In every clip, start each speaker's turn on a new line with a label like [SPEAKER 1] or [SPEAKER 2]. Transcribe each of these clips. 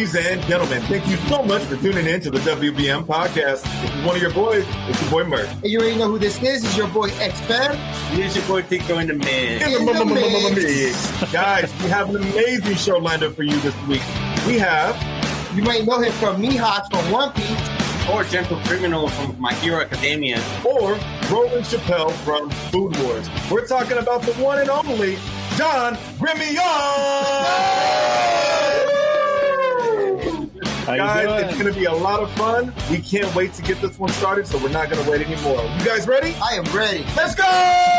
[SPEAKER 1] Ladies and gentlemen, thank you so much for tuning in to the WBM podcast. This is one of your boys. It's your boy Murph.
[SPEAKER 2] And you already know who this is. It's your boy X-Fam.
[SPEAKER 3] Here's your boy Tico in the mix.
[SPEAKER 1] Guys, we have an amazing show lined up for you this week. We have...
[SPEAKER 2] You might know him from Mihawk from One Piece.
[SPEAKER 3] Or Gentle Criminal from My Hero Academia.
[SPEAKER 1] Or Roland Chappelle from Food Wars. We're talking about the one and only John Grimion! Guys, it's going to be a lot of fun. We can't wait to get this one started, so we're not going to wait anymore. You guys ready?
[SPEAKER 2] I am ready.
[SPEAKER 1] Let's go!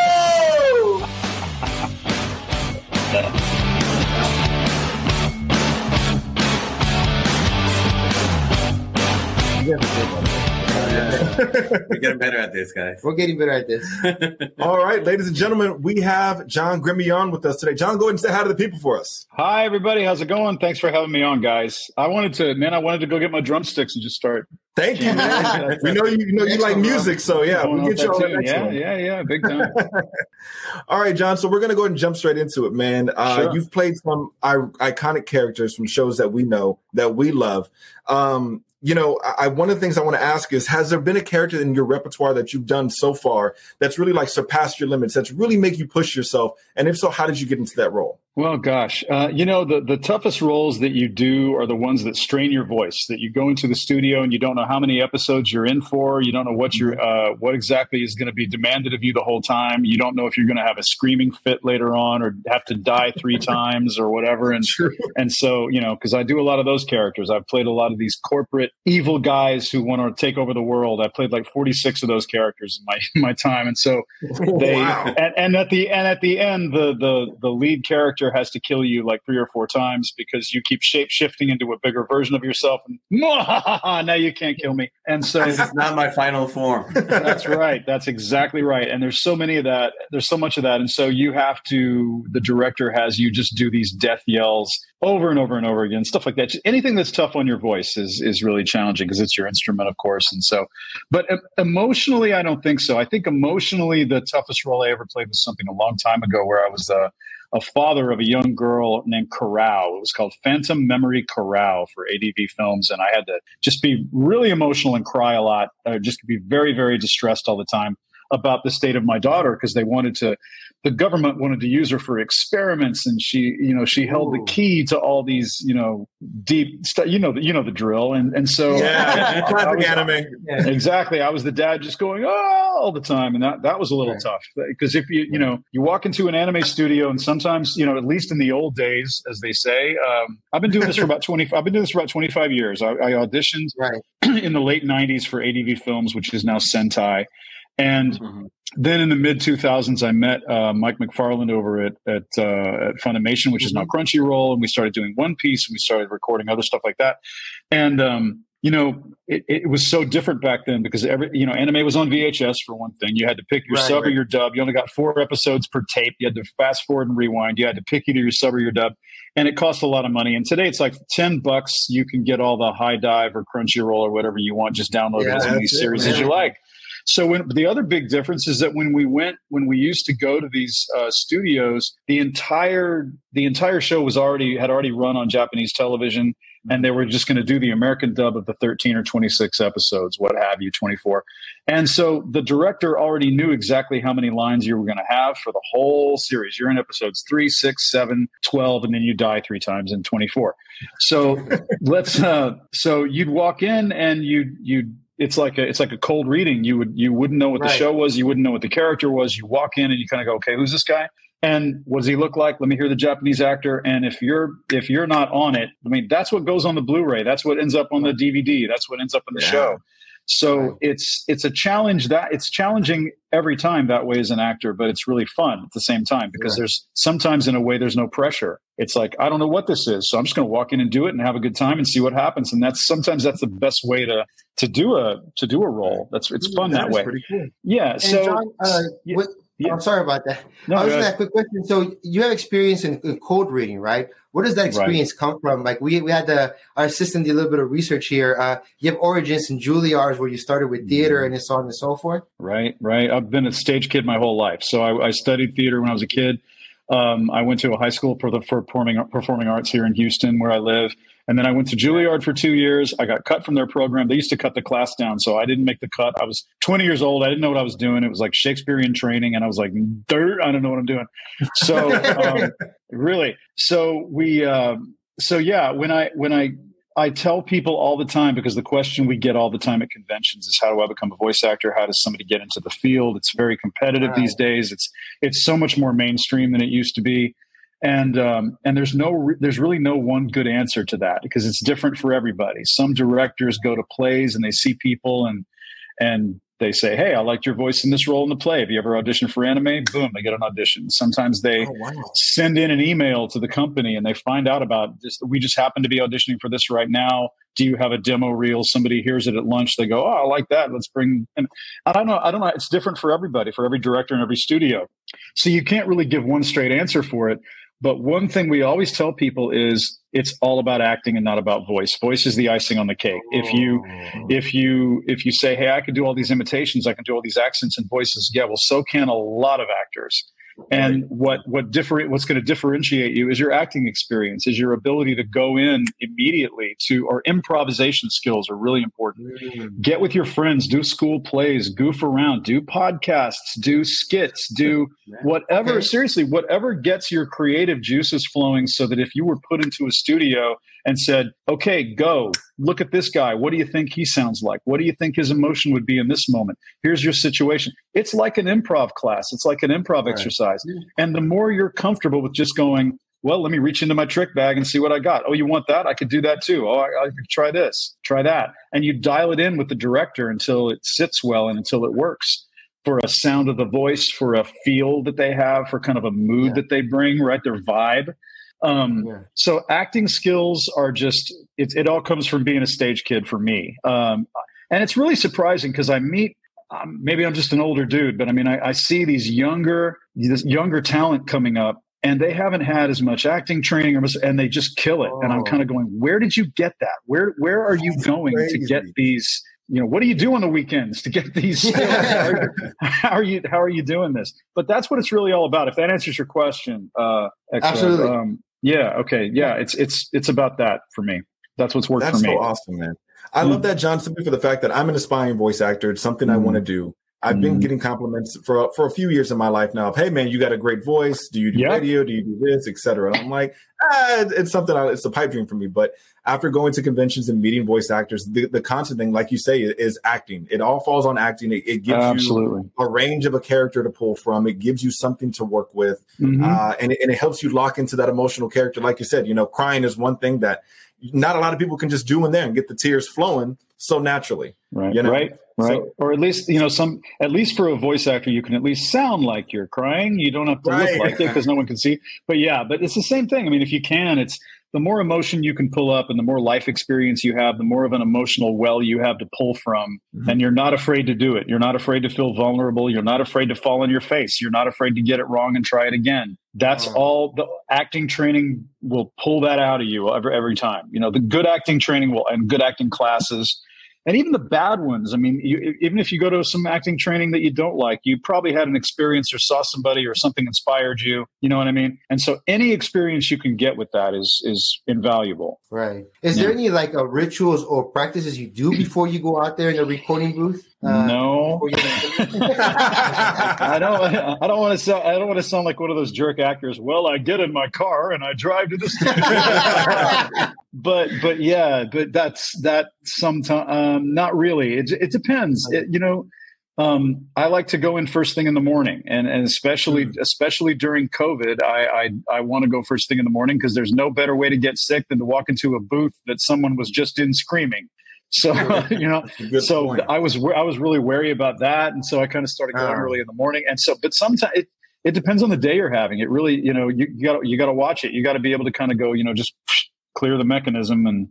[SPEAKER 3] We're getting better at this, guys.
[SPEAKER 2] We're getting better at this.
[SPEAKER 1] All right, ladies and gentlemen, we have John Grimion with us today. John, go ahead and say hi to the people for us.
[SPEAKER 4] Hi, everybody. How's it going? Thanks for having me on, guys. I wanted to go get my drumsticks and just start.
[SPEAKER 1] Thank you, man. We know you like music, so yeah, we'll get you on the next one.
[SPEAKER 4] Yeah, big time.
[SPEAKER 1] All right, John, so we're going to go ahead and jump straight into it, man.
[SPEAKER 4] Sure.
[SPEAKER 1] You've played some iconic characters from shows that we know, that we love. One of the things I want to ask is, has there been a character in your repertoire that you've done so far that's really like surpassed your limits, that's really make you push yourself? And if so, how did you get into that role?
[SPEAKER 4] Well, gosh, the toughest roles that you do are the ones that strain your voice, that you go into the studio and you don't know how many episodes you're in for. You don't know what exactly is going to be demanded of you the whole time. You don't know if you're going to have a screaming fit later on or have to die 3 times or whatever. And so, because I do a lot of those characters. I've played a lot of these corporate evil guys who want to take over the world. I played like 46 of those characters in my time. And so and at the end, the lead character has to kill you like 3 or 4 times because you keep shape shifting into a bigger version of yourself, and now you can't kill me. And so
[SPEAKER 3] this is not my final form.
[SPEAKER 4] That's right. That's exactly right. And there's so many of that. There's so much of that. And so the director has you just do these death yells over and over and over again, stuff like that. Just anything that's tough on your voice is really challenging because it's your instrument, of course. And so, but emotionally, I don't think so. I think emotionally, the toughest role I ever played was something a long time ago where I was a father of a young girl named Corral. It was called Phantom Memory Corral for ADV Films. And I had to just be really emotional and cry a lot, just be very, very distressed all the time about the state of my daughter because the government wanted to use her for experiments, and she held the key to all these, deep stuff, the drill. And so
[SPEAKER 1] classic anime.
[SPEAKER 4] Exactly. I was the dad just going, oh, all the time. And that was a little tough because if you walk into an anime studio and sometimes, at least in the old days, as they say, I've been doing this for about 25 years. I auditioned in the late 90s for ADV Films, which is now Sentai. And then in the mid 2000s, I met Mike McFarland over at Funimation, which is now Crunchyroll, and we started doing One Piece, and we started recording other stuff like that. And it was so different back then because anime was on VHS for one thing. You had to pick your sub or your dub. You only got 4 episodes per tape. You had to fast forward and rewind. You had to pick either your sub or your dub, and it cost a lot of money. And today it's like $10. You can get all the High Dive or Crunchyroll or whatever you want. Just download as many series as you like. So the other big difference is that when we used to go to these studios, the entire show had already run on Japanese television, and they were just going to do the American dub of the 13 or 26 episodes, what have you, 24. And so the director already knew exactly how many lines you were going to have for the whole series. You're in episodes 3, 6, 7, 12, and then you die 3 times in 24. So so you'd walk in and you'd it's like a cold reading. You wouldn't know what the show was. You wouldn't know what the character was. You walk in and you kind of go, okay, who's this guy? And what does he look like? Let me hear the Japanese actor. And if you're not on it, I mean, that's what goes on the Blu-ray. That's what ends up on the DVD. That's what ends up in the show. So it's a challenge it's challenging every time that way as an actor, but it's really fun at the same time because there's sometimes in a way there's no pressure. It's like, I don't know what this is, so I'm just going to walk in and do it and have a good time and see what happens. And sometimes that's the best way to do a role. It's fun that way. Pretty cool. Yeah. And so
[SPEAKER 2] John, I'm sorry about that. No, I was going to ask a quick question. So you have experience in code reading, right? Where does that experience come from? Like we had our assistant did a little bit of research here. You have origins in Juilliard where you started with theater and so on and so forth.
[SPEAKER 4] Right. I've been a stage kid my whole life. So I studied theater when I was a kid. I went to a high school for performing arts here in Houston where I live. And then I went to Juilliard for 2 years. I got cut from their program. They used to cut the class down, so I didn't make the cut. I was 20 years old. I didn't know what I was doing. It was like Shakespearean training, and I was like, dirt, I don't know what I'm doing. So really, so yeah, when I tell people all the time, because the question we get all the time at conventions is, how do I become a voice actor? How does somebody get into the field? It's very competitive these days. It's so much more mainstream than it used to be. And there's really no one good answer to that, because it's different for everybody. Some directors go to plays and they see people and they say, hey, I liked your voice in this role in the play. Have you ever auditioned for anime? Boom, they get an audition. Sometimes they send in an email to the company and they find out about this. We just happen to be auditioning for this right now. Do you have a demo reel? Somebody hears it at lunch. They go, oh, I like that. Let's bring. And I don't know. It's different for everybody, for every director and every studio. So you can't really give one straight answer for it. But one thing we always tell people is it's all about acting and not about voice. Voice is the icing on the cake. If you say, hey, I can do all these imitations, I can do all these accents and voices. Yeah, well, so can a lot of actors. And what's going to differentiate you is your acting experience, is your ability to go in immediately or improvisation skills are really important. Get with your friends, do school plays, goof around, do podcasts, do skits, do whatever, seriously, whatever gets your creative juices flowing, so that if you were put into a studio and said, okay, go, look at this guy. What do you think he sounds like? What do you think his emotion would be in this moment? Here's your situation. It's like an improv class. It's like an improv exercise. And the more you're comfortable with just going, well, let me reach into my trick bag and see what I got. Oh, you want that? I could do that too. Oh, I could try this, try that. And you dial it in with the director until it sits well and until it works for a sound of the voice, for a feel that they have, for kind of a mood that they bring, right? Their vibe. So acting skills are just, it all comes from being a stage kid for me. And it's really surprising because I meet, maybe I'm just an older dude, but I mean, I see this younger talent coming up, and they haven't had as much acting training, and they just kill it. And I'm kind of going, where did you get that? Where are you going to get these? What do you do on the weekends to get these skills? How are you doing this? But that's what it's really all about. If that answers your question,
[SPEAKER 2] absolutely.
[SPEAKER 4] Yeah. Okay. Yeah. It's about that for me. That's what's worked for me.
[SPEAKER 1] That's so awesome, man. I love that, John, simply for the fact that I'm an aspiring voice actor. It's something I want to do. I've been getting compliments for a few years in my life now of, hey, man, you got a great voice. Do you do radio? Do you do this, et cetera? And I'm like, it's something, it's a pipe dream for me. But after going to conventions and meeting voice actors, the constant thing, like you say, is acting. It all falls on acting. It gives you a range of a character to pull from. It gives you something to work with. And it helps you lock into that emotional character. Like you said, crying is one thing that not a lot of people can just do in there and get the tears flowing so naturally.
[SPEAKER 4] Right. So, or at least, at least for a voice actor, you can at least sound like you're crying. You don't have to look like it because no one can see. But it's the same thing. I mean, if you can, it's the more emotion you can pull up and the more life experience you have, the more of an emotional well you have to pull from. And you're not afraid to do it. You're not afraid to feel vulnerable. You're not afraid to fall on your face. You're not afraid to get it wrong and try it again. That's all the acting training will pull that out of you every time. The good acting training and good acting classes. And even the bad ones, I mean, even if you go to some acting training that you don't like, you probably had an experience or saw somebody or something inspired you. You know what I mean? And so any experience you can get with that is invaluable.
[SPEAKER 2] Right. Is there any rituals or practices you do before you go out there in the recording booth?
[SPEAKER 4] No. I don't want to sound like one of those jerk actors. Well, I get in my car and I drive to the studio. but that's sometimes not really. It depends. I like to go in first thing in the morning, and especially during COVID, I want to go first thing in the morning because there's no better way to get sick than to walk into a booth that someone was just in screaming. So, point. I was really wary about that. And so I kind of started going early in the morning. And so, but sometimes it depends on the day you're having. It really, you got to watch it. You got to be able to kind of go, just clear the mechanism and,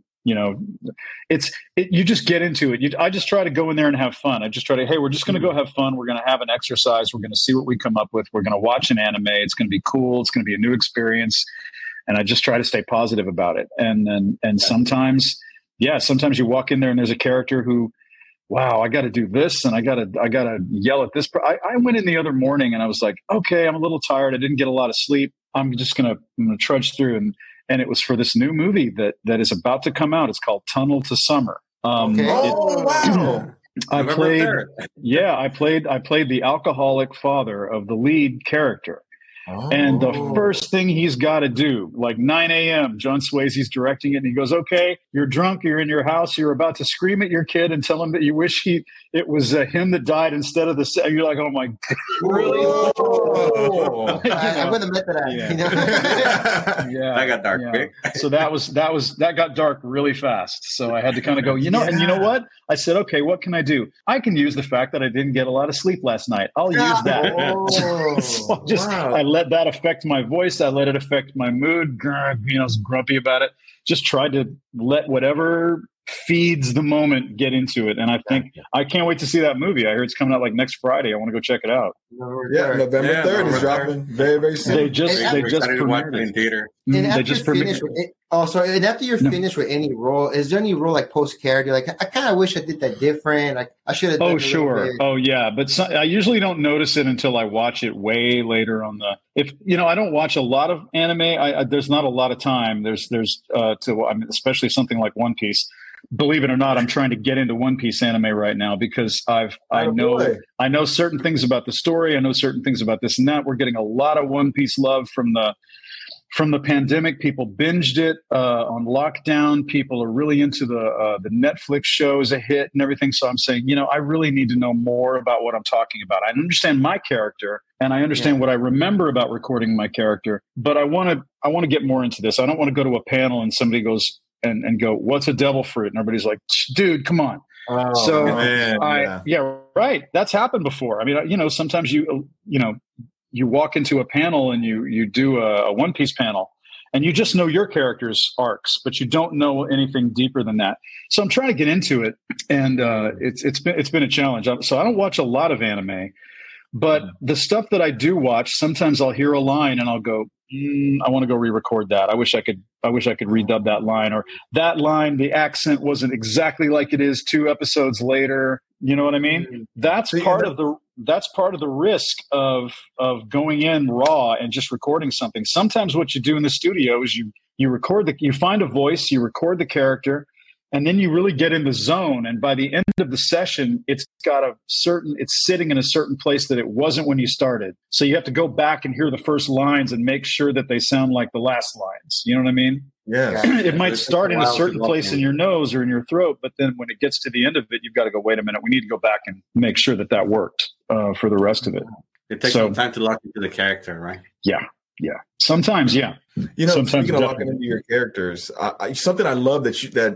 [SPEAKER 4] you just get into it. I just try to go in there and have fun. I just try to, hey, we're just going to go have fun. We're going to have an exercise. We're going to see what we come up with. We're going to watch an anime. It's going to be cool. It's going to be a new experience. And I just try to stay positive about it. And sometimes you walk in there and there's a character who, wow, I got to do this and I got to yell at this. I went in the other morning and I was like, okay, I'm a little tired. I didn't get a lot of sleep. I'm just going to trudge through. and it was for this new movie that is about to come out. It's called Tunnel to Summer.
[SPEAKER 1] Wow.
[SPEAKER 4] I played the alcoholic father of the lead character. And the first thing he's got to do, like 9 a.m., John Swayze's directing it, and he goes, okay, you're drunk, you're in your house, you're about to scream at your kid and tell him that you wish it was him that died instead of you're like, oh my God, really?
[SPEAKER 2] I would have met that.
[SPEAKER 3] That got dark quick.
[SPEAKER 4] So that got dark really fast. So I had to kind of go, and you know what? I said, okay, what can I do? I can use the fact that I didn't get a lot of sleep last night. I'll use that. So I let that affect my voice. I let it affect my mood. I was grumpy about it. Just tried to let whatever feeds the moment get into it. And I think I can't wait to see that movie. I heard it's coming out like next Friday. I want to go check it out.
[SPEAKER 1] November 3rd is dropping very, very soon.
[SPEAKER 4] They just premiered it
[SPEAKER 3] in theater.
[SPEAKER 2] And after you're finished with any role, is there any role like post character? Like, I kind of wish I did that different. Like, I should have done
[SPEAKER 4] Oh, yeah. But I usually don't notice it until I watch it way later on I don't watch a lot of anime. There's not a lot of time. Especially something like One Piece. Believe it or not, I'm trying to get into One Piece anime right now because I know certain things about the story. I know certain things about this and that. We're getting a lot of One Piece love from the pandemic. People binged it on lockdown. People are really into the Netflix show is a hit and everything. So I'm saying, I really need to know more about what I'm talking about. I understand my character and I understand what I remember about recording my character, but I want to get more into this. I don't want to go to a panel and somebody goes and go, what's a devil fruit? And everybody's like, dude, come on. Right. That's happened before. I mean, sometimes you walk into a panel and you do a One Piece panel and you just know your character's arcs, but you don't know anything deeper than that. So I'm trying to get into it, and it's been a challenge. So I don't watch a lot of anime, but the stuff that I do watch, sometimes I'll hear a line and I'll go, I want to go re-record that. I wish I could redub that line, or that line, the accent wasn't exactly like it is 2 episodes later. You know what I mean? That's part of the risk of going in raw and just recording something. Sometimes what you do in the studio is you find a voice, you record the character, and then you really get in the zone. And by the end of the session, it's sitting in a certain place that it wasn't when you started. So you have to go back and hear the first lines and make sure that they sound like the last lines. You know what I mean?
[SPEAKER 1] Yeah.
[SPEAKER 4] It might start in a certain place in your nose or in your throat, but then when it gets to the end of it, you've got to go, wait a minute, we need to go back and make sure that worked for the rest of it.
[SPEAKER 3] It takes some time to lock into the character, right?
[SPEAKER 4] Yeah. Yeah. Sometimes, yeah.
[SPEAKER 1] Sometimes speaking of locking into your characters, something I love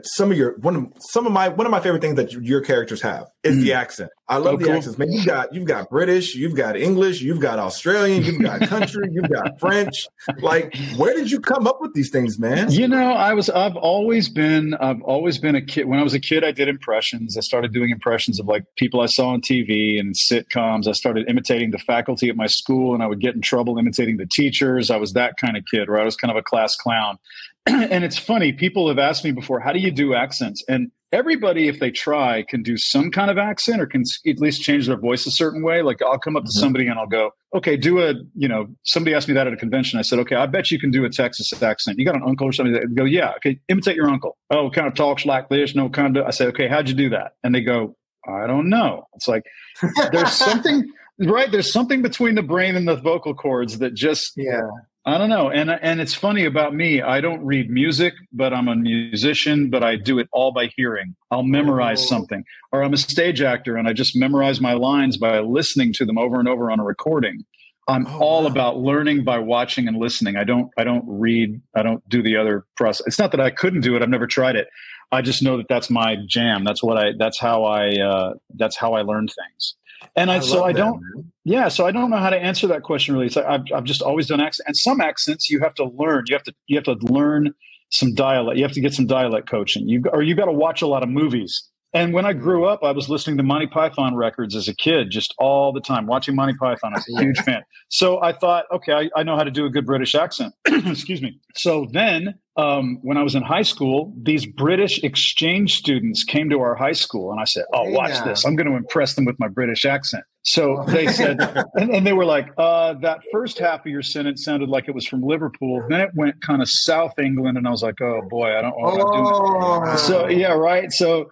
[SPEAKER 1] one of my favorite things that your characters have is the accent. I love the accents. Man, you've got British, you've got English, you've got Australian, you've got country, you've got French. Like, where did you come up with these things, man?
[SPEAKER 4] I've always been a kid. When I was a kid, I did impressions. I started doing impressions of like people I saw on TV and sitcoms. I started imitating the faculty at my school, and I would get in trouble imitating the teachers. I was that kind of kid, where I was kind of a class clown. And it's funny, people have asked me before, how do you do accents? And everybody, if they try, can do some kind of accent or can at least change their voice a certain way. Like, I'll come up to somebody and I'll go, okay, somebody asked me that at a convention. I said, okay, I bet you can do a Texas accent. You got an uncle or something? They go, yeah. Okay, imitate your uncle. Oh, kind of talks like this. No, kind of. I say, okay, how'd you do that? And they go, I don't know. It's like, there's something, right? There's something between the brain and the vocal cords that just, I don't know. And it's funny about me. I don't read music, but I'm a musician, but I do it all by hearing. I'll memorize something. Or I'm a stage actor and I just memorize my lines by listening to them over and over on a recording. I'm all about learning by watching and listening. I don't read. I don't do the other process. It's not that I couldn't do it. I've never tried it. I just know that that's my jam. That's how I learn things. And so I don't know how to answer that question really. It's I've just always done accents, and some accents you have to learn. You have to learn some dialect. You have to get some dialect coaching. You got to watch a lot of movies. And when I grew up, I was listening to Monty Python records as a kid, just all the time, watching Monty Python. I was a huge fan. So I thought, okay, I know how to do a good British accent. Excuse me. So then when I was in high school, these British exchange students came to our high school, and I said, "Oh, watch this! I'm going to impress them with my British accent." So they said, and they were like, "That first half of your sentence sounded like it was from Liverpool. Then it went kind of South England," and I was like, "Oh boy, I don't know what I'm doing." So yeah, right. So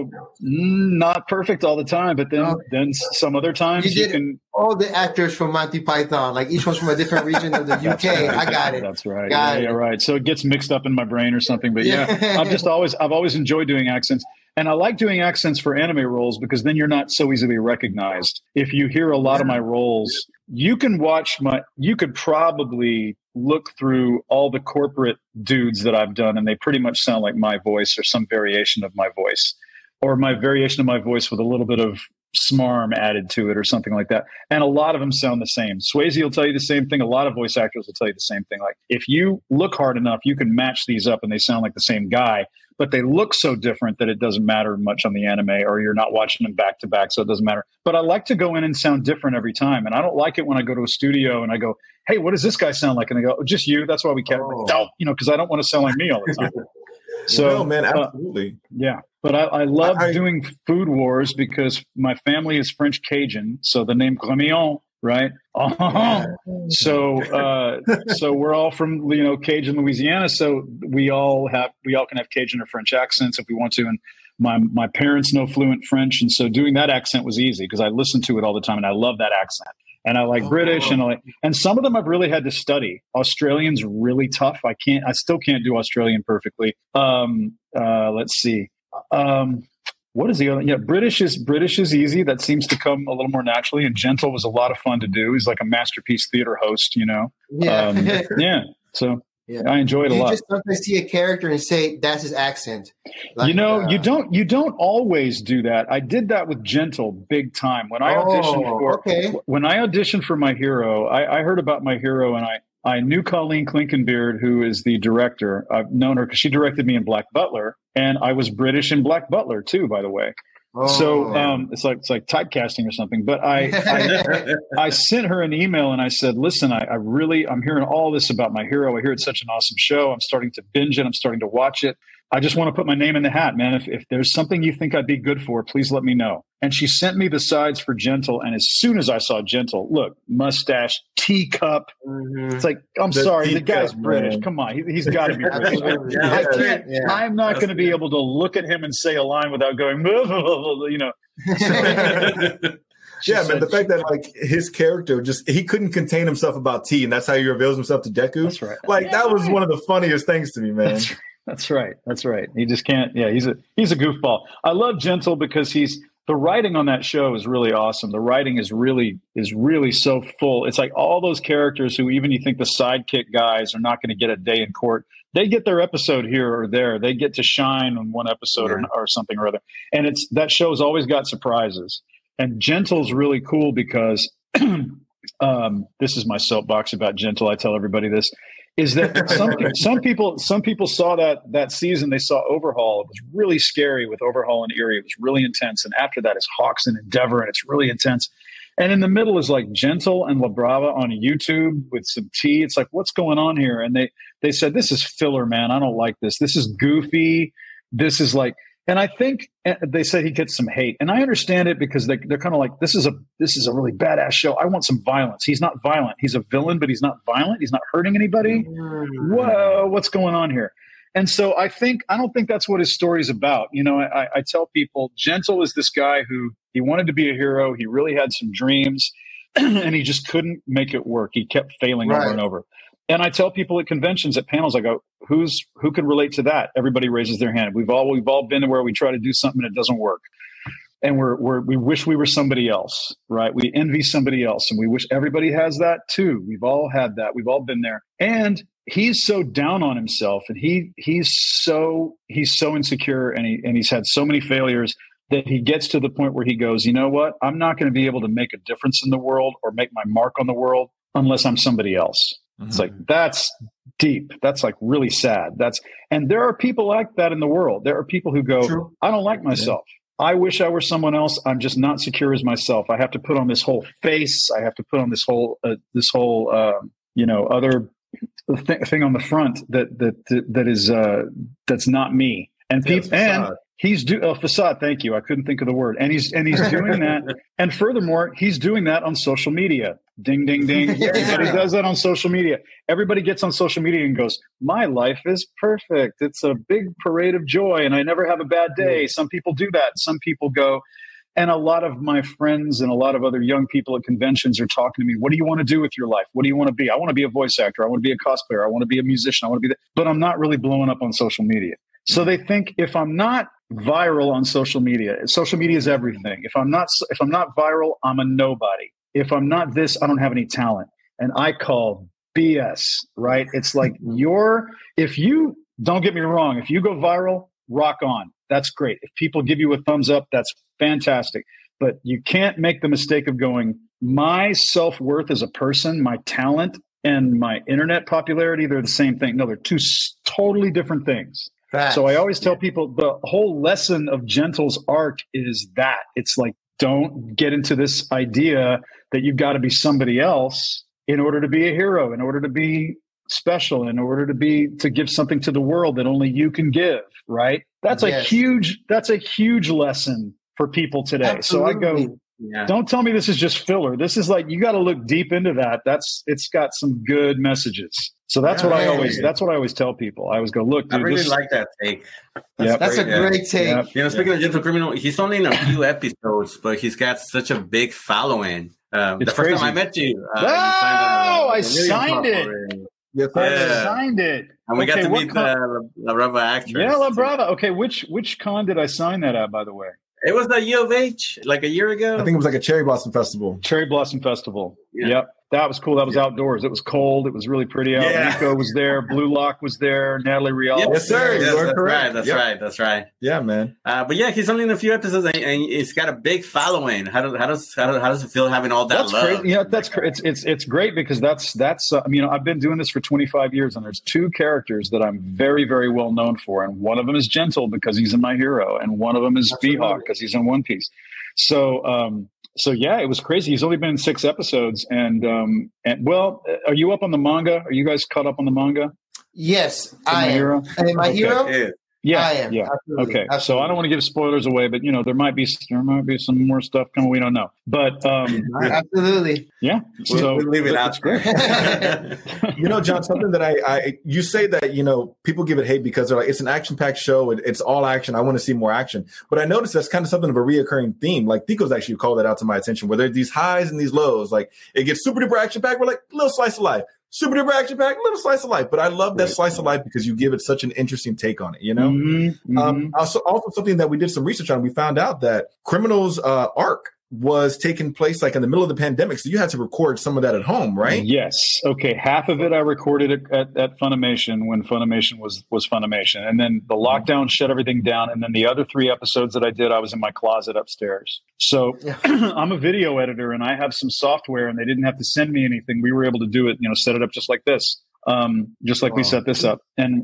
[SPEAKER 4] not perfect all the time, but then some other times you can.
[SPEAKER 2] All the actors from Monty Python, like each one's from a different region of the UK.
[SPEAKER 4] Right.
[SPEAKER 2] I got it.
[SPEAKER 4] That's right. Yeah, right. So it gets mixed up in my brain or something. But I've always enjoyed doing accents. And I like doing accents for anime roles because then you're not so easily recognized. If you hear a lot of my roles, you could probably look through all the corporate dudes that I've done, and they pretty much sound like my voice or some variation of my voice, or my variation of my voice with a little bit of smarm added to it or something like that. And a lot of them sound the same. Swayze will tell you the same thing. A lot of voice actors will tell you the same thing. Like, if you look hard enough, you can match these up and they sound like the same guy, but they look so different that it doesn't matter much on the anime, or you're not watching them back to back, so it doesn't matter. But I like to go in and sound different every time. And I don't like it when I go to a studio and I go, "Hey, what does this guy sound like?" And they go, "Oh, just you. That's why we kept because I don't want to sound like me all the time." So,
[SPEAKER 1] no, man, absolutely.
[SPEAKER 4] Yeah. But I love doing Food Wars because my family is French Cajun. So the name Gremillon, right? So we're all from, Cajun, Louisiana. So we all can have Cajun or French accents if we want to. And my parents know fluent French. And so doing that accent was easy because I listen to it all the time and I love that accent. And I like British and some of them I've really had to study. Australian's really tough. I still can't do Australian perfectly. Let's see. What is the other? Yeah, British is easy. That seems to come a little more naturally. And Gentle was a lot of fun to do. He's like a masterpiece theater host, Yeah. So I enjoy it a lot.
[SPEAKER 2] You just sometimes see a character and say that's his accent. Like,
[SPEAKER 4] you don't always do that. I did that with Gentle big time when I auditioned for My Hero. I heard about My Hero and I knew Colleen Klinkenbeard, who is the director. I've known her because she directed me in Black Butler, and I was British in Black Butler too, by the way. So it's like typecasting or something. But I sent her an email and I said, "Listen, I'm hearing all this about My Hero. I hear it's such an awesome show. I'm starting to binge it. I'm starting to watch it. I just want to put my name in the hat, man. If there's something you think I'd be good for, please let me know." And she sent me the sides for Gentle. And as soon as I saw Gentle, look, mustache, teacup. Mm-hmm. It's like, I'm sorry, the guy's British. Man. Come on. He's got to be British. I'm not going to be able to look at him and say a line without going,
[SPEAKER 1] Yeah, man, the fact that his character he couldn't contain himself about tea, and that's how he reveals himself to Deku.
[SPEAKER 4] That's right.
[SPEAKER 1] That was one of the funniest things to me, man.
[SPEAKER 4] That's right. He just can't. Yeah, he's a goofball. I love Gentle because the writing on that show is really awesome. The writing is really so full. It's like all those characters who even you think the sidekick guys are not going to get a day in court. They get their episode here or there. They get to shine on one episode or something or other. And that show's always got surprises. And Gentle's really cool because this is my soapbox about Gentle. I tell everybody this. Is that some people saw that season, they saw Overhaul. It was really scary with Overhaul and Eerie. It was really intense. And after that is Hawks and Endeavor, and it's really intense. And in the middle is like Gentle and La Brava on YouTube with some tea. It's like, what's going on here? And they said, this is filler, man. I don't like this. This is goofy. This is like, and I think they said he gets some hate, and I understand it because they're kind of like, this is a really badass show. I want some violence. He's not violent. He's a villain, but he's not violent. He's not hurting anybody. Whoa, what's going on here? And so I don't think that's what his story's about. I tell people Gentle is this guy who he wanted to be a hero. He really had some dreams, and he just couldn't make it work. He kept failing over and over. And I tell people at conventions, at panels, I go, who can relate to that? Everybody raises their hand. We've all been to where we try to do something and it doesn't work. And we wish we were somebody else, right? We envy somebody else, and we wish everybody has that too. We've all had that. We've all been there. And he's so down on himself, and he's so insecure, and he's had so many failures that he gets to the point where he goes, you know what? I'm not going to be able to make a difference in the world or make my mark on the world unless I'm somebody else. Mm-hmm. It's like, that's deep. That's like really sad. And there are people like that in the world. There are people who go, True. I don't like myself. Yeah. I wish I were someone else. I'm just not secure as myself. I have to put on this whole face. I have to put on this whole other thing on the front that's not me. And people, and he's facade. Thank you. I couldn't think of the word. And he's doing that. And furthermore, he's doing that on social media. Ding, ding, ding. Everybody does that on social media. Everybody gets on social media and goes, my life is perfect. It's a big parade of joy and I never have a bad day. Some people do that. Some people go, and a lot of my friends and a lot of other young people at conventions are talking to me. What do you want to do with your life? What do you want to be? I want to be a voice actor. I want to be a cosplayer. I want to be a musician. I want to be that. But I'm not really blowing up on social media. So they think if I'm not viral on social media is everything. If I'm not viral, I'm a nobody. If I'm not this, I don't have any talent. And I call BS, right? It's like if you, don't get me wrong, if you go viral, rock on. That's great. If people give you a thumbs up, that's fantastic. But you can't make the mistake of going, my self-worth as a person, my talent, and my internet popularity, they're the same thing. No, they're two totally different things. Facts. So I always tell people the whole lesson of Gentle's arc is that. It's like, don't get into this idea that you've got to be somebody else in order to be a hero, in order to be special, in order to give something to the world that only you can give, right? That's a huge lesson for people today. Absolutely. So I go, don't tell me this is just filler. This is like, you got to look deep into that. It's got some good messages. So that's what I always tell people. I always go, look, dude,
[SPEAKER 3] I really like that take.
[SPEAKER 2] That's a great take.
[SPEAKER 3] Yep. You know, speaking of Gentle Criminal, he's only in a few episodes, but he's got such a big following. The first time I met you,
[SPEAKER 4] I signed it. Yes, I signed it.
[SPEAKER 3] And we got to meet the La Brava actress.
[SPEAKER 4] Yeah, La Brava. Okay, which con did I sign that at, by the way?
[SPEAKER 3] It was the U of H, like a year ago.
[SPEAKER 1] I think it was like a Cherry Blossom Festival.
[SPEAKER 4] Cherry Blossom Festival. Yeah. Yep. That was cool. That was outdoors. It was cold. It was really pretty out. Yeah. Nico was there. Blue Lock was there. Natalie Rial.
[SPEAKER 1] Yes, sir.
[SPEAKER 3] That's right.
[SPEAKER 1] Yeah, man.
[SPEAKER 3] But yeah, he's only in a few episodes, and he's got a big following. How does it feel having all that
[SPEAKER 4] that's
[SPEAKER 3] love?
[SPEAKER 4] Great. Yeah, that's great. It's great because that's. I've been doing this for 25 years, and there's two characters that I'm very, very well known for, and one of them is Gentle because he's in My Hero, and one of them is Beehawk because he's in One Piece. So yeah, it was crazy. He's only been in 6 episodes, and are you up on the manga? Are you guys caught up on the manga?
[SPEAKER 2] Yes, I am. And My Hero?
[SPEAKER 4] Yeah,
[SPEAKER 2] I am.
[SPEAKER 4] Yeah.
[SPEAKER 2] Absolutely.
[SPEAKER 4] Okay. So I don't want to give spoilers away, but there might be some more stuff coming. We don't know, but
[SPEAKER 2] absolutely.
[SPEAKER 4] Yeah. So
[SPEAKER 3] we'll leave it out.
[SPEAKER 4] That's great.
[SPEAKER 1] John, something that you say that people give it hate because they're like, it's an action-packed show. It's all action. I want to see more action. But I noticed that's kind of something of a reoccurring theme. Like Tico's actually called that out to my attention, where there are these highs and these lows. Like it gets super duper action-packed. We're like, little slice of life. Super duper action packed, little slice of life. But I love that slice of life because you give it such an interesting take on it, Also something that we did some research on, we found out that Criminal's arc was taking place like in the middle of the pandemic. So you had to record some of that at home, right?
[SPEAKER 4] Yes. Okay. Half of it I recorded at Funimation when Funimation was Funimation. And then the lockdown shut everything down. And then the other 3 episodes that I did, I was in my closet upstairs. So I'm a video editor and I have some software and they didn't have to send me anything. We were able to do it, set it up just like this. Just like we set this up.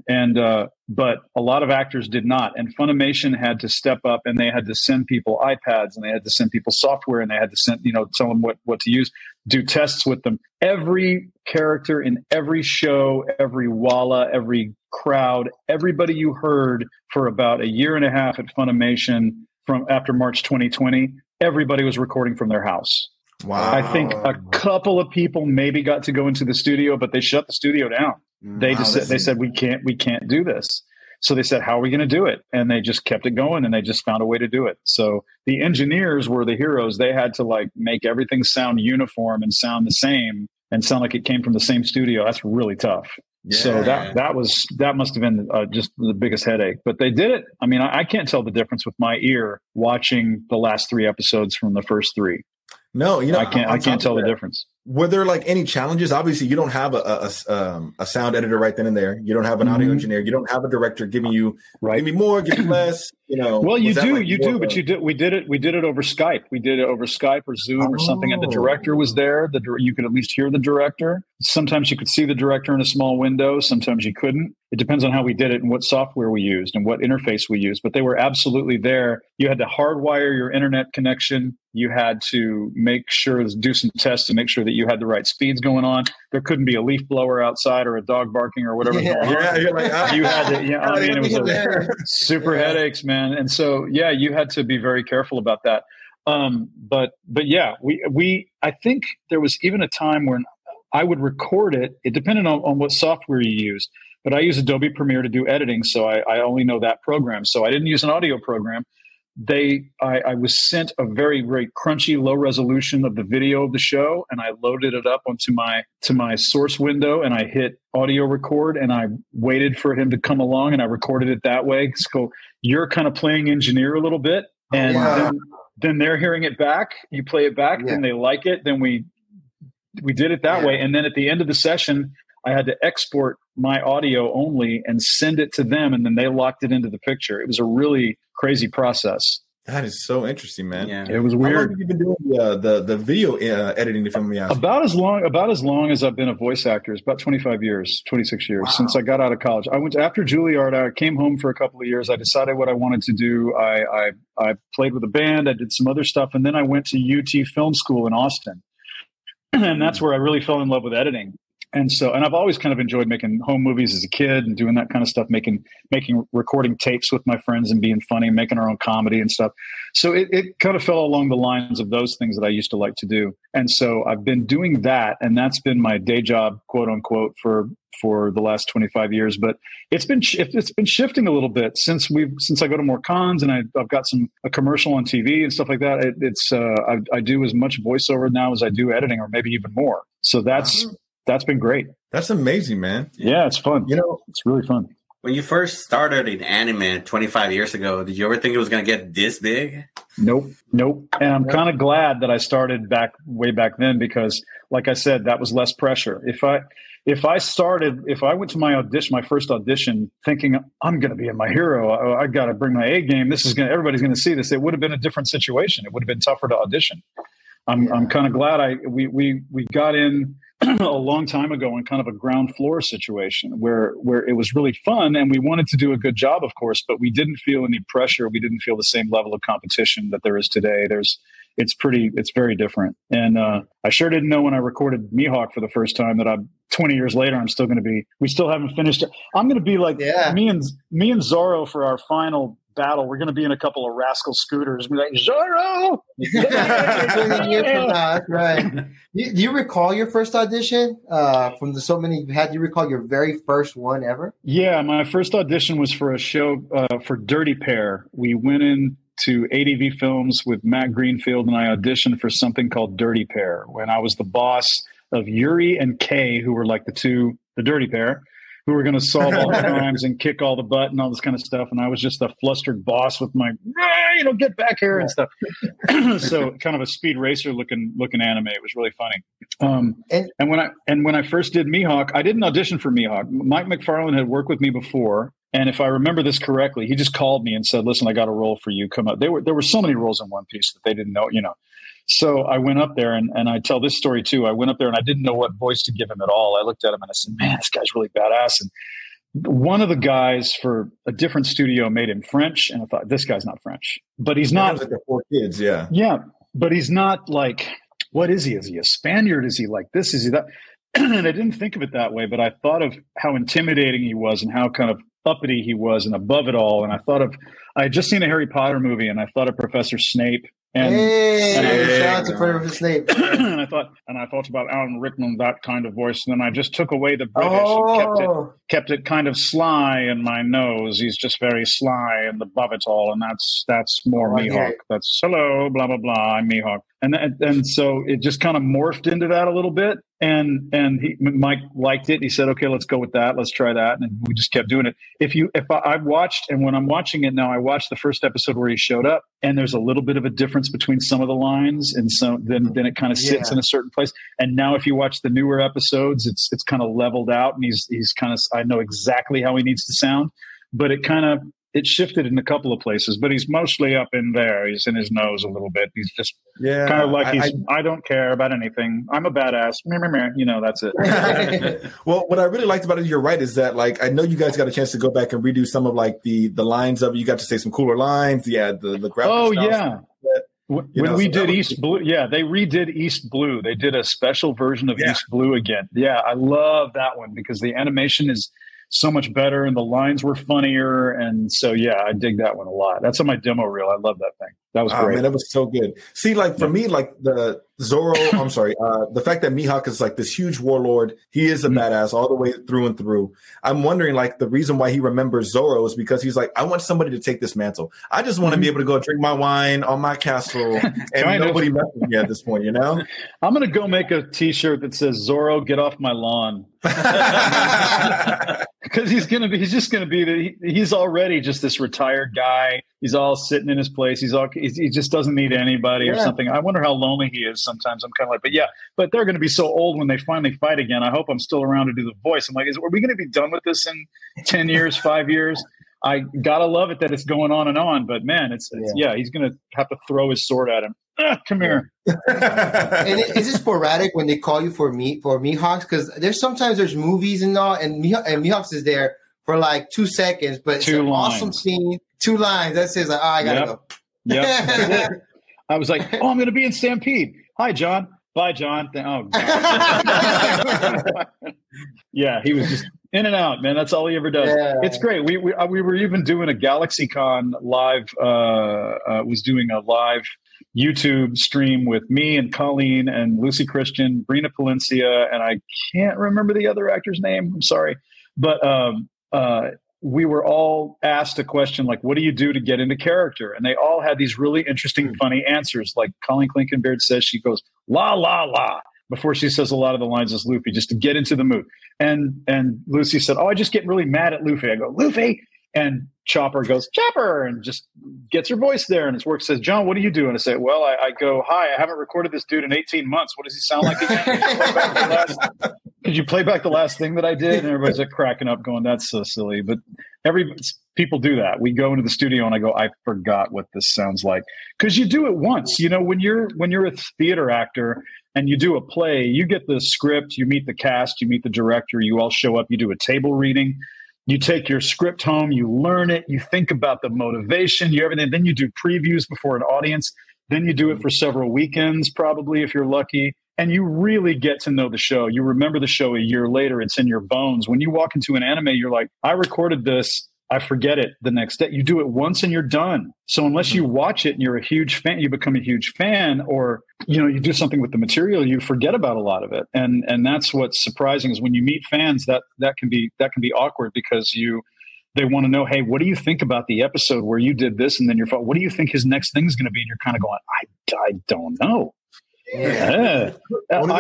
[SPEAKER 4] But a lot of actors did not. And Funimation had to step up and they had to send people iPads and they had to send people software and they had to send, tell them what to use, do tests with them. Every character in every show, every walla, every crowd, everybody you heard for about a year and a half at Funimation from after March 2020, everybody was recording from their house.
[SPEAKER 1] Wow.
[SPEAKER 4] I think a couple of people maybe got to go into the studio, but they shut the studio down. They said, we can't do this. So they said, how are we going to do it? And they just kept it going and they just found a way to do it. So the engineers were the heroes. They had to make everything sound uniform and sound the same and sound like it came from the same studio. That's really tough. Yeah. So that must have been just the biggest headache, but they did it. I mean, I can't tell the difference with my ear watching the last 3 episodes from the first 3.
[SPEAKER 1] No,
[SPEAKER 4] I can't tell the difference.
[SPEAKER 1] Were there any challenges? Obviously, you don't have a sound editor right then and there. You don't have an audio engineer. You don't have a director giving you give me more, give me less.
[SPEAKER 4] Well, you do, but you did. We did it over Skype. We did it over Skype or Zoom or something, and the director was there. You could at least hear the director. Sometimes you could see the director in a small window. Sometimes you couldn't. It depends on how we did it and what software we used and what interface we used, but they were absolutely there. You had to hardwire your internet connection. You had to make sure, do some tests to make sure that you had the right speeds going on. There couldn't be a leaf blower outside or a dog barking or whatever.
[SPEAKER 1] You're like,
[SPEAKER 4] you had to, it was super headaches, man. And so, you had to be very careful about that. But yeah, I think there was even a time when I would record it. It depended on what software you used, but I use Adobe Premiere to do editing. So I only know that program. So I didn't use an audio program. I was sent a very, very crunchy, low resolution of the video of the show, and I loaded it up onto my source window, and I hit audio record, and I waited for him to come along, and I recorded it that way. So you're kind of playing engineer a little bit, and then they're hearing it back. You play it back, then they like it. Then we did it that way, and then at the end of the session, I had to export my audio only and send it to them, and then they locked it into the picture. It was a really crazy process.
[SPEAKER 1] That is so interesting, man.
[SPEAKER 4] Yeah. It was weird.
[SPEAKER 1] How long have you been doing the video editing? If I'm asking?
[SPEAKER 4] About as long as I've been a voice actor. It's about 25 years, 26 years since I got out of college. I went after Juilliard. I came home for a couple of years. I decided what I wanted to do. I played with a band. I did some other stuff, and then I went to UT Film School in Austin, and that's where I really fell in love with editing. And I've always kind of enjoyed making home movies as a kid and doing that kind of stuff, recording tapes with my friends and being funny, making our own comedy and stuff. So it kind of fell along the lines of those things that I used to like to do. And so I've been doing that, and that's been my day job, quote unquote, for the last 25 years. But it's been shifting a little bit since I go to more cons, and I've got a commercial on TV and stuff like that. I do as much voiceover now as I do editing, or maybe even more. So that's been great.
[SPEAKER 1] That's amazing, man.
[SPEAKER 4] Yeah, it's fun. It's really fun.
[SPEAKER 3] When you first started in anime 25 years ago, did you ever think it was going to get this big?
[SPEAKER 4] Nope. And I'm kind of glad that I started way back then, because, like I said, that was less pressure. If I went to my first audition thinking I'm going to be in My Hero, I got to bring my A game. Everybody's going to see this. It would have been a different situation. It would have been tougher to audition. I'm kind of glad we got in a long time ago in kind of a ground floor situation where it was really fun, and we wanted to do a good job, of course, but we didn't feel any pressure. We didn't feel the same level of competition that there is today. It's very different. And I sure didn't know when I recorded Mihawk for the first time that 20 years later, I'm still going to be, we still haven't finished it. I'm going to be like me and Zorro for our final battle. We're going to be in a couple of rascal scooters. We're like, Zorro!
[SPEAKER 2] 20 years from now, that's right. Do you recall your first audition from the so many you had? Do you recall your very first one ever?
[SPEAKER 4] Yeah, my first audition was for a show for Dirty Pair. We went in to ADV Films with Matt Greenfield, and I auditioned for something called Dirty Pair when I was the boss of Yuri and Kay, who were like the Dirty Pair, who were going to solve all the crimes and kick all the butt and all this kind of stuff. And I was just a flustered boss with my, get back here and stuff. So kind of a Speed Racer looking anime. It was really funny. And when I first did Mihawk, I didn't audition for Mihawk. Mike McFarlane had worked with me before. And if I remember this correctly, he just called me and said, listen, I got a role for you. Come up. There were so many roles in One Piece that they didn't know, So I went up there, and I tell this story too. I went up there and I didn't know what voice to give him at all. I looked at him and I said, man, this guy's really badass. And one of the guys for a different studio made him French. And I thought, this guy's not French, but he's not.
[SPEAKER 1] Like the 4 kids. Yeah.
[SPEAKER 4] Yeah. But he's not like, what is he? Is he a Spaniard? Is he like this? Is he that? And I didn't think of it that way, but I thought of how intimidating he was and how kind of uppity he was and above it all. And I had just seen a Harry Potter movie, and I thought of Professor Snape. Shout
[SPEAKER 2] out to Professor Snape.
[SPEAKER 4] and I thought about Alan Rickman, that kind of voice. And then I just took away the British and kept it kind of sly in my nose. He's just very sly and above it all. And that's more Mihawk. That's hello, blah, blah, blah, I'm Mihawk. And so it just kind of morphed into that a little bit. And Mike liked it. He said, okay, let's go with that. Let's try that. And we just kept doing it. I watched, and when I'm watching it now, I watched the first episode where he showed up, and there's a little bit of a difference between some of the lines. And so then it kind of sits in a certain place. And now if you watch the newer episodes, it's kind of leveled out, and he's kind of, I know exactly how he needs to sound, but it kind of it shifted in a couple of places, but he's mostly up in there. He's in his nose a little bit. He's just kind of like I don't care about anything. I'm a badass. You know, that's it.
[SPEAKER 1] Well, what I really liked about it, you're right, is that like I know you guys got a chance to go back and redo some of like the lines of it. You got to say some cooler lines. Yeah, the graphics.
[SPEAKER 4] Oh yeah. When we did East Blue, they redid East Blue. They did a special version of East Blue again. Yeah, I love that one because the animation is so much better and the lines were funnier. And so, yeah, I dig that one a lot. That's on my demo reel. I love that thing. That was great.
[SPEAKER 1] Man, that was so good. See, like for me, like the fact that Mihawk is like this huge warlord, he is a badass all the way through and through. I'm wondering like the reason why he remembers Zoro is because he's like, I want somebody to take this mantle. I just want to be able to go drink my wine on my castle and nobody messes with me at this point, you know?
[SPEAKER 4] I'm going to go make a t-shirt that says Zoro, get off my lawn. Because he's already just this retired guy. He's all sitting in his place. He just doesn't need anybody or something. I wonder how lonely he is sometimes. I'm kind of like, but they're going to be so old when they finally fight again. I hope I'm still around to do the voice. I'm like, are we going to be done with this in 10 years, 5 years? I got to love it that it's going on and on, but man, it's he's going to have to throw his sword at him. Come here.
[SPEAKER 2] And is it sporadic when they call you for Mihawks? Because there's movies and all, and Mihawks is there for like 2 seconds, but it's an awesome scene. 2 lines. That says like, oh, I gotta go.
[SPEAKER 4] Yep. I was like, I'm going to be in Stampede. Hi, John. Bye, John. Oh, God. Yeah, he was just in and out, man. That's all he ever does. Yeah. It's great. We were even doing a GalaxyCon live. Was doing a live YouTube stream with me and Colleen and Lucy Christian, Brina Palencia, and I can't remember the other actor's name. I'm sorry, but we were all asked a question like, what do you do to get into character? And they all had these really interesting, funny answers. Like Colleen Klinkenbeard says, she goes, la, la, la, before she says a lot of the lines as Luffy, just to get into the mood. And Lucy said, I just get really mad at Luffy. I go, Luffy. And Chopper goes, Chopper, and just gets her voice there. And his work says, John, what do you do? And I say, well, I go, hi, I haven't recorded this dude in 18 months. What does he sound like again? Could you play back the last thing that I did? And everybody's like cracking up going, that's so silly. But people do that. We go into the studio and I go, I forgot what this sounds like. Because you do it once. You know, when you're a theater actor and you do a play, you get the script, you meet the cast, you meet the director, you all show up, you do a table reading. You take your script home, you learn it, you think about the motivation, you everything. Then you do previews before an audience. Then you do it for several weekends, probably, if you're lucky. And you really get to know the show. You remember the show a year later. It's in your bones. When you walk into an anime, you're like, I recorded this. I forget it the next day. You do it once and you're done. So unless you watch it and you're a huge fan, you become a huge fan, or you do something with the material, you forget about a lot of it. And that's what's surprising is when you meet fans, that can be awkward because they want to know, hey, what do you think about the episode where you did this? And then what do you think his next thing is going to be? And you're kind of going, I don't know. Yeah. I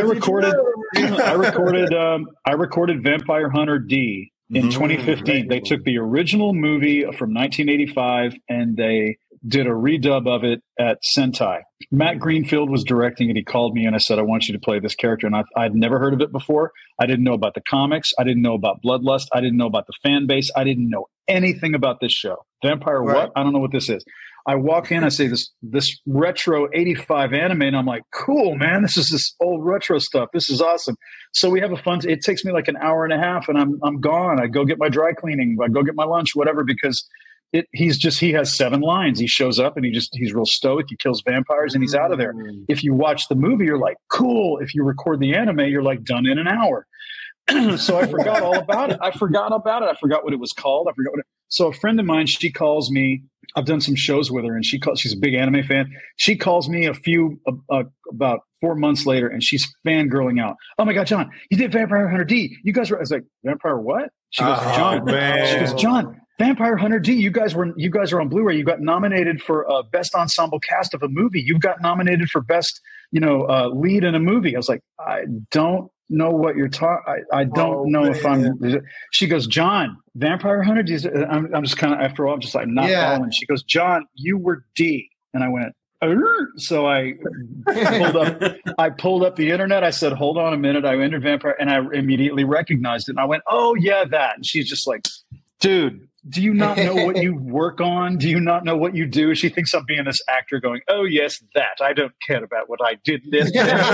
[SPEAKER 4] recorded Vampire Hunter D. In 2015, they took the original movie from 1985 and they did a redub of it at Sentai. Matt Greenfield was directing it. He called me and I said, I want you to play this character. And I'd never heard of it before. I didn't know about the comics. I didn't know about Bloodlust. I didn't know about the fan base. I didn't know anything about this show. Vampire what? I don't know what this is. I walk in, I say this retro 85 anime, and I'm like, cool, man, this is this old retro stuff. This is awesome. So we have a fun, it takes me like an hour and a half and I'm gone. I go get my dry cleaning, I go get my lunch, whatever, because he has 7 lines. He shows up and he's real stoic. He kills vampires and he's out of there. If you watch the movie, you're like, cool. If you record the anime, you're like done in an hour. So I forgot all about it. I forgot what it was called. So a friend of mine, she calls me. I've done some shows with her, and she's a big anime fan. She calls me about 4 months later, and she's fangirling out. Oh my God, John, you did Vampire Hunter D. You guys were. I was like, Vampire what? She goes, John. Man. She goes, John, Vampire Hunter D. You guys are on Blu-ray. You got nominated for best ensemble cast of a movie. You got nominated for best, lead in a movie. I was like, I don't know what you're talking. I don't know if I'm. She goes, John, Vampire Hunter D. I'm just kind of, after all, I'm just like not following. She goes, John, you were D, and I went. So I pulled up the internet. I said, hold on a minute. I entered Vampire, and I immediately recognized it. And I went, oh yeah, that. And she's just like, dude, do you not know what you work on? Do you not know what you do? She thinks I'm being this actor going, oh, yes, that. I don't care about what I did this.